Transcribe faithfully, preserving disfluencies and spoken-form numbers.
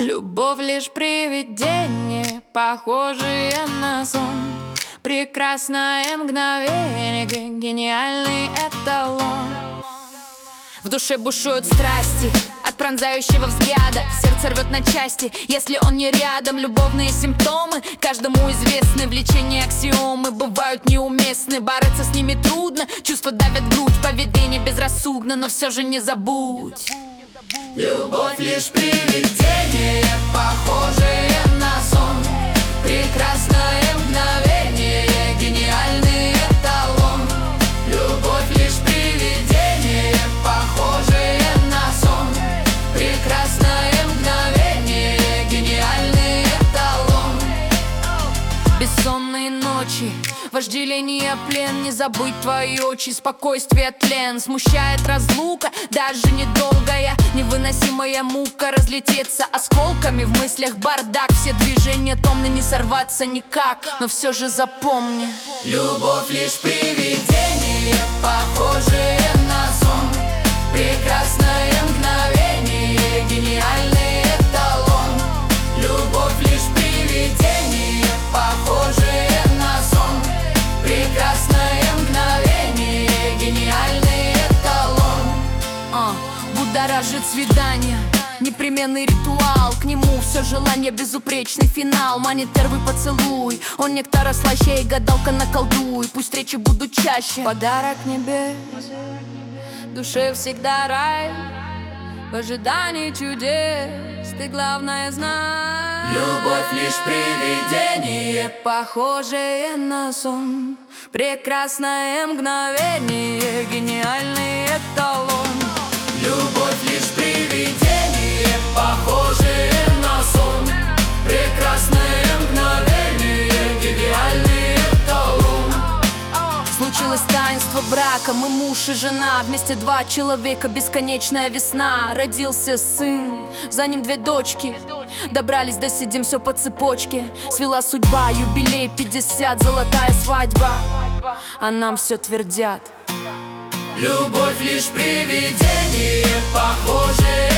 Любовь лишь привидение, похожее на сон. Прекрасное мгновение, гениальный эталон. В душе бушуют страсти от пронзающего взгляда. Сердце рвет на части, если он не рядом. Любовные симптомы каждому известны. Влечение аксиомы бывают неуместны. Бороться с ними трудно, чувства давят в грудь. Поведение безрассудно, но все же не забудь. Любовь лишь привидение, похожее на сон. Прекрасное мгновение, гениальный эталон. Любовь лишь привидение, похожее на сон. Прекрасное мгновение, гениальный эталон. Бессонные ночи, вожделение, плен. Не забыть твои очи, спокойствие, тлен. Смущает разлука, даже недолгая. Невыносимая мука разлететься осколками. В мыслях бардак, все движения томны. Не сорваться никак, но все же запомни: любовь лишь привидение, похожее на сон. Прекрасное мгновение, гениальный эталон. Любовь лишь привидение, похожее на сон. Прекрасное мгновение, гениальный эталон. а, Будоражит свидание, непременный ритуал. К нему все желание, безупречный финал. Манит первый поцелуй, он нектара слаще. И гадалка наколдуй, пусть встречи будут чаще. Подарок небес, душе всегда рай. В ожидании чудес ты главное знай. Любовь лишь привидение, похожее на сон. Прекрасное мгновение, гениальный эталон. Любовь лишь привидение, похожее на сон. Прекрасное мгновение, гениальный эталон. Случилось таинство брака, мы муж и жена. Вместе два человека, бесконечная весна. Родился сын, за ним две дочки. Добрались до седим, все по цепочке. Свела судьба, юбилей пятьдесят, золотая свадьба. А нам все твердят: любовь лишь привидение, похожее